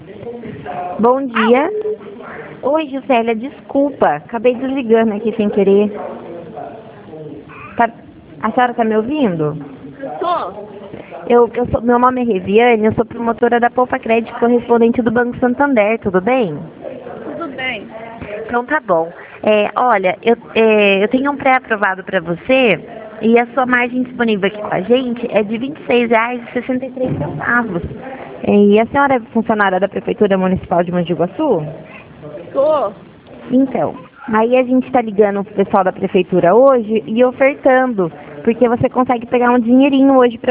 Bom dia. Oi, Gisélia, desculpa. Acabei desligando aqui sem querer. A senhora tá me ouvindo? Meu nome é Reviane, eu sou promotora da Poupa Crédito, correspondente do Banco Santander, tudo bem? Tudo bem. Então tá bom. Olha, eu tenho um pré-aprovado para você e a sua margem disponível aqui com a gente é de R$ 26,63. E a senhora é funcionária da Prefeitura Municipal de Mogi Guaçu? Tô. Então, aí a gente está ligando o pessoal da Prefeitura hoje e ofertando, porque você consegue pegar um dinheirinho hoje para